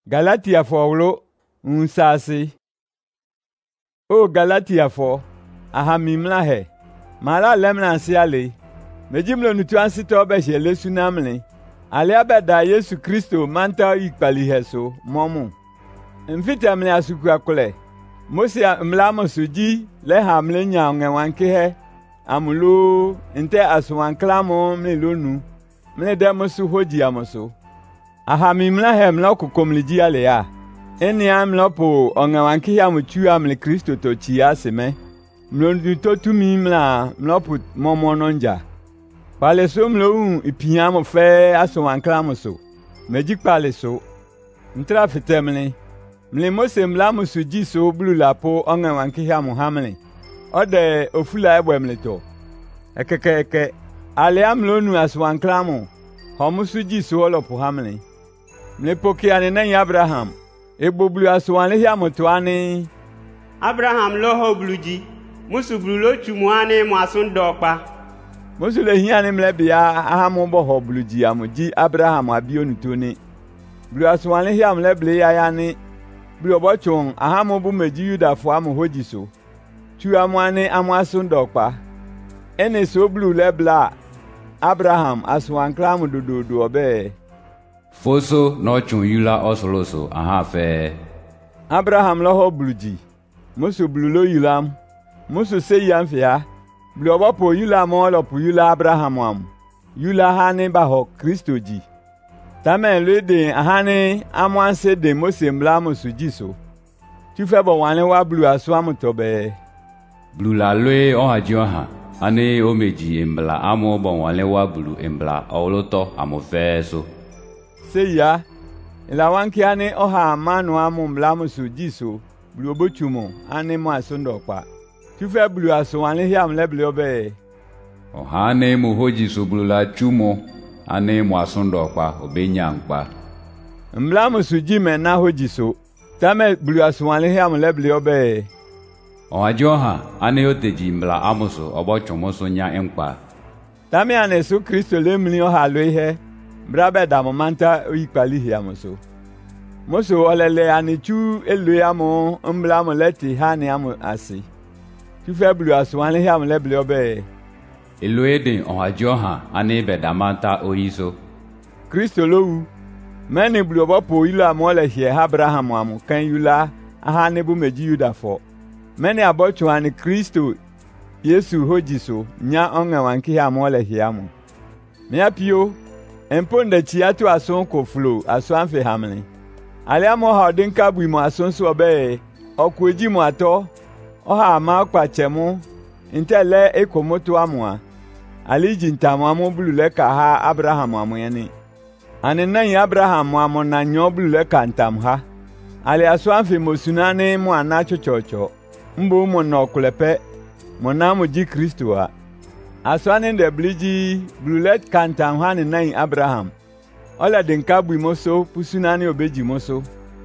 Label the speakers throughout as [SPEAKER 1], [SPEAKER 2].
[SPEAKER 1] Galatiafo wlo unsasi. O Galatiafo, ahamimla he. Mala lemna siale. Mejimlo nutu ansito beshe lesu namle. Ale abeda Yesu Kristo manta ikpali heso momu. Mfite mle asuku akole. Mosi mlamo suji le hamle nya ngewanke he. Amulo nte aswanklamo mle lonu. Mle demosu hoji amoso. Ahamimla he mla kukomliji ale ya. Eni amla po ongewanke ya muchu amle Kristo to chia seme. Mlondu to tumi mla po momononja. Pale so mlo ipiamo fe aswanklamo so. Mejik pale so. Ntra fitemle. Mle mose mla musuji so blu la po ongewanke ya muhamle. Ode ofula ebwemle to. Ekeke ale amlonu aswanklamo. Homusuji so olo po hamle. Mle poki ane na Abraham. Ebo blu aswanle ya motwane.
[SPEAKER 2] Abraham loho bluji. Musu blu lo chumuane mwasun dokpa.
[SPEAKER 1] Musu le hiane mle biya ahamu boho bluji amuji Abraham abionu toni. Blu aswanle ya mle ble ya yani. Blu obochon ahamu bu meji yuda fo amu hoji so. Tu amwane amwasun dokpa. Ene so blu le bla. Abraham aswanklamu dododo obe.
[SPEAKER 3] Foso no chun yula osoloso aha fe.
[SPEAKER 1] Abraham loho bluji. Musu blu lo yulam. Musu se yamfia. Blu obopo yulam olopu yula Abraham am. Yula hane baho Kristo ji. Tamen le de hane amwanse de Mose mbla musu jiso. Tu febo wane wa blu aswamu tobe.
[SPEAKER 3] Blu la loe on ajoha. Ane omeji embla amo bon wale wa blu embla oloto amo fe so.
[SPEAKER 1] Se ya, ila wanki ane oha amanu amu mlamu sujiso, blu obochumo, ane mo asondo kwa. Tufe blu aso wane hiam leble obe.
[SPEAKER 3] Oha ane mo hoji so blu la chumo, ane mo asondo kwa obe nyankpa.
[SPEAKER 1] Mlamu sujime na hoji so, tame blu aso wane hiam leble obe.
[SPEAKER 3] Ohajoha ane oteji mbla amoso obochomoso nya enkpa.
[SPEAKER 1] Tame ane so Kristo lemli oha loihe. Brabe da momanta ikpali hiamoso. Moso olele anichu elu amo mbla mo leti hani amo asi. Tu feblu aswan hiam leble obe.
[SPEAKER 3] Elu eden ohajoha ane bedamanta oiso.
[SPEAKER 1] Kristo lowu. Meni blu obopo ilu amo le hie Abraham amo kan yula ahane bu meji yuda fo. Meni abocho ani Kristo Yesu hojiso nya onga wanki amo le hie amo. Mea pio Emponde chiatu ason ko flo aso anfe hamle. Ale amo ha odinka bu mo ason so obe okweji mo ato. Oha ama kwa chemu. Intele ekomoto amwa. Ali jintamu amo blu le ka ha Abraham amo yani. Ane nan Abraham amo na nyo blu le ka ntam ha. Ale aso anfe mosunane mo ana chochocho. Mbo mo no kulepe. Mo na mo ji Kristo ha. Aswane de bliji blulet kantan hane nan Abraham. Ola denka bui moso pusunani obeji moso.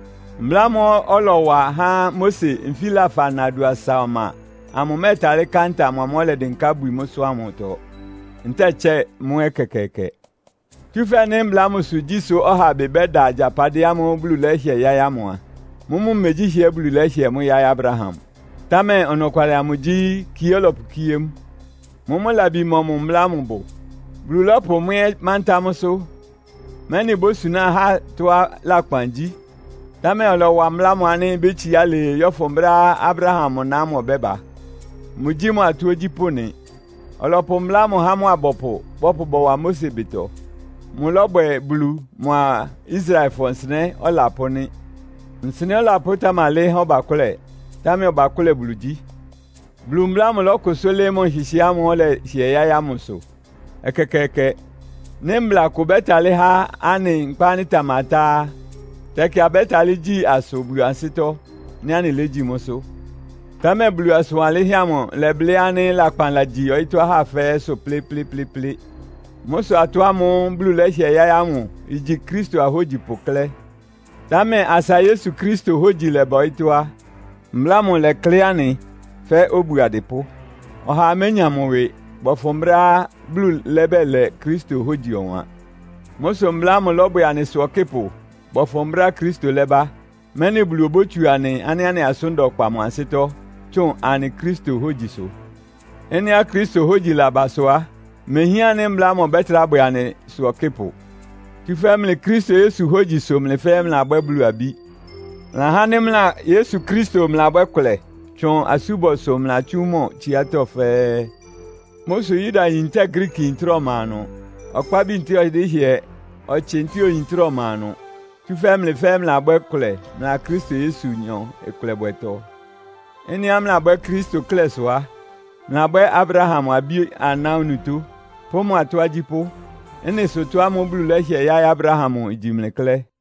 [SPEAKER 1] Mlamo olowa ha Mose mfila fanadu asama. Amumetare kanta mamole denka bui moso amoto. Nteche mwe kekeke. Tufe ne mlamo sujiso oha bebeda japade amo blulehye yaya mwa. Mumu meji hie blulehye mu yaya Abraham. Tame onokwale amuji kiyolopu kiyem. Momo labi momo mlamu bo. Blulopo mwe mantamoso. Meni bo suna ha toa lakpanji. Tame olo wa mlamu ane bechi yale yofombra Abraham na mo beba. Mujimu atuoji pone. Olopo mlamu hamu abopo. Bopo bo wa Mose bito. Mulobwe blu mwa Israel fonsine ola pone. Nsine ola pota male hoba kule. Tame oba kule bluji. Blumlamu loko sole mon hishiamu ole hiya ya muso. Ekekeke. Nembla kubetale ha ane nkpani tamata. Teki abetale ji aso blu ansito. Nyani leji moso. Tame blu aso wale hiamu leble ane lakpan la ji oito ha fe so ple. Moso atwa mu blu le hiya ya mu. Iji Kristo ahoji pokle. Tame asa Yesu Kristo hoji lebo oitoa. Mlamu le kleani. Fe obu adepo. Oha menyamowe bofombra blu lebele Kristo hoji onwa. Moso mlamu lobo ya nesu okepo. Bofombra Kristo leba. Mene blu obotu ane asundo kwa mwansito. Chon ane Kristo hoji so. Ene a Kristo hoji la basoa. Mehia ne mla mo betra boyane so kepo. Tu family Kristo Yesu hoji so mle family abablu abi. Na hanem la Yesu Kristo mla abakole. Chon asubo so mla chumo chiato fe. Moso yida yinte Greek intro mano. Okpa bi ntio de hie. Ochentio intro mano. Tu family abakole na Kristo Yesu nyon ekole bweto. Eni amla abak Kristo kleswa. Na abak Abraham abi anaunuto. Pomo atwajipo. Ene soto amoblu le hie ya Abraham ijimlekle.